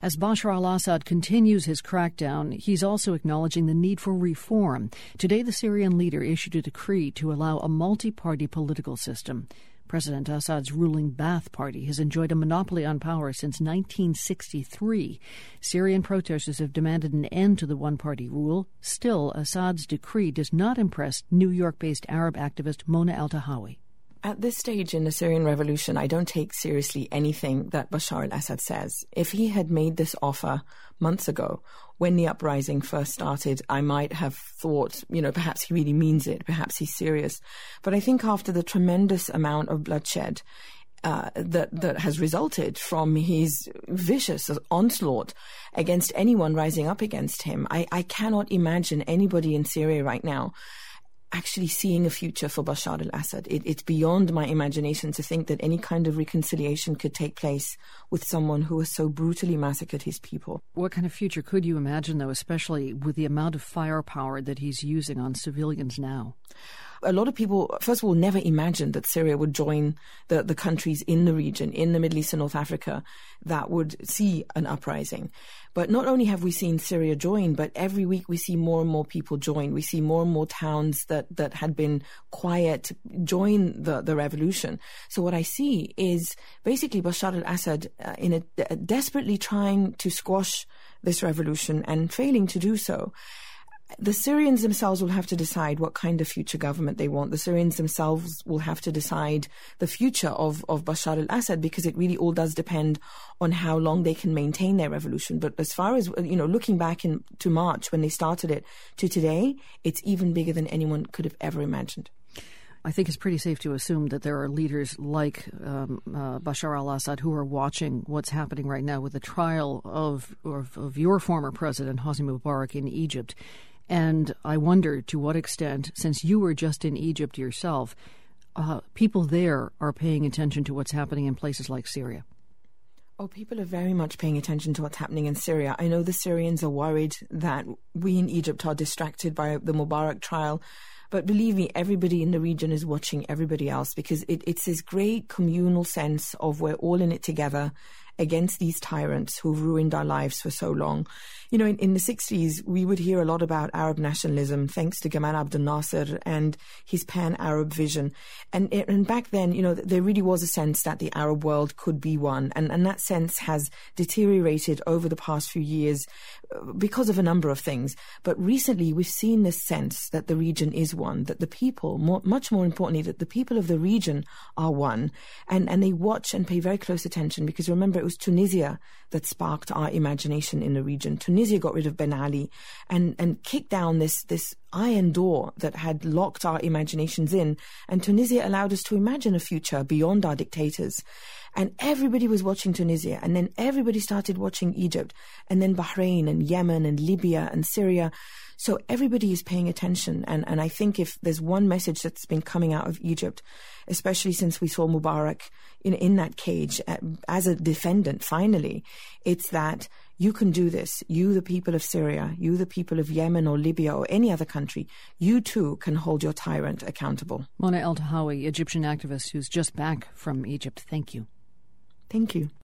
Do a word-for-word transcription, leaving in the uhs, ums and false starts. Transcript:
As Bashar al-Assad continues his crackdown, he's also acknowledging the need for reform. Today, the Syrian leader issued a decree to allow a multi-party political system. President Assad's ruling Ba'ath Party has enjoyed a monopoly on power since nineteen sixty-three. Syrian protesters have demanded an end to the one-party rule. Still, Assad's decree does not impress New York-based Arab activist Mona Eltahawy. At this stage in the Syrian revolution, I don't take seriously anything that Bashar al-Assad says. If he had made this offer months ago, when the uprising first started, I might have thought, you know, perhaps he really means it, perhaps he's serious. But I think after the tremendous amount of bloodshed uh, that, that has resulted from his vicious onslaught against anyone rising up against him, I, I cannot imagine anybody in Syria right now actually seeing a future for Bashar al-Assad. It, it's beyond my imagination to think that any kind of reconciliation could take place with someone who has so brutally massacred his people. What kind of future could you imagine, though, especially with the amount of firepower that he's using on civilians now? A lot of people, first of all, never imagined that Syria would join the, the countries in the region, in the Middle East and North Africa, that would see an uprising. But not only have we seen Syria join, but every week we see more and more people join. We see more and more towns that, that had been quiet join the, the revolution. So what I see is basically Bashar al-Assad uh, in a, uh, desperately trying to squash this revolution and failing to do so. The Syrians themselves will have to decide what kind of future government they want. The Syrians themselves will have to decide the future of, of Bashar al-Assad, because it really all does depend on how long they can maintain their revolution. But as far as, you know, looking back in, to March when they started it to today, it's even bigger than anyone could have ever imagined. I think it's pretty safe to assume that there are leaders like um, uh, Bashar al-Assad who are watching what's happening right now with the trial of, of, of your former president, Hosni Mubarak, in Egypt. And I wonder to what extent, since you were just in Egypt yourself, uh, people there are paying attention to what's happening in places like Syria. Oh, people are very much paying attention to what's happening in Syria. I know the Syrians are worried that we in Egypt are distracted by the Mubarak trial. But believe me, everybody in the region is watching everybody else, because it, it's this great communal sense of we're all in it together against these tyrants who've ruined our lives for so long. You know, in, in the sixties, we would hear a lot about Arab nationalism, thanks to Gamal Abdel Nasser and his pan-Arab vision. And, and back then, you know, there really was a sense that the Arab world could be one. And, and that sense has deteriorated over the past few years because of a number of things. But recently, we've seen this sense that the region is one, that the people, more, much more importantly, that the people of the region are one. And, and they watch and pay very close attention, because remember, it was Tunisia that sparked our imagination in the region. Tunisia got rid of Ben Ali and, and kicked down this, this iron door that had locked our imaginations in. And Tunisia allowed us to imagine a future beyond our dictators. And everybody was watching Tunisia. And then everybody started watching Egypt. And then Bahrain and Yemen and Libya and Syria. So everybody is paying attention. And, and I think if there's one message that's been coming out of Egypt, especially since we saw Mubarak in, in that cage as a defendant, finally, it's that you can do this. You, the people of Syria, you, the people of Yemen or Libya or any other country, you too can hold your tyrant accountable. Mona Eltahawy, Egyptian activist who's just back from Egypt. Thank you. Thank you.